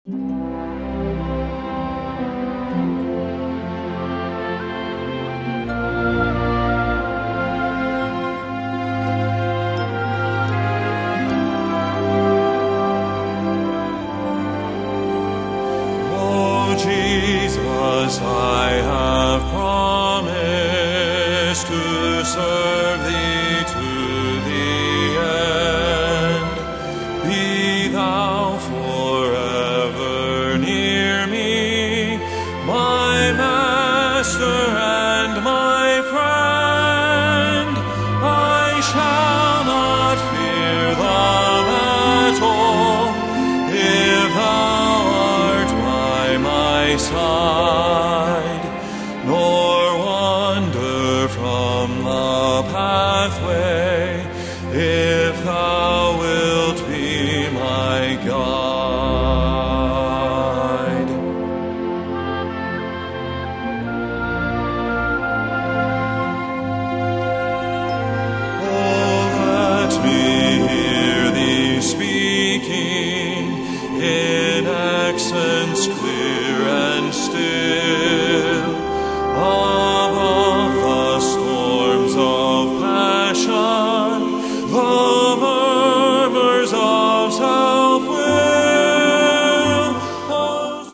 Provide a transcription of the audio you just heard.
Jesus, I have promised to serve Thee to the end. Be Thou forever near me, my Master and my friend. I shall not fear the battle if Thou art by my side, nor wander from the pathway if Thou wilt be my guide. Oh, let me hear Thee speaking in accents clear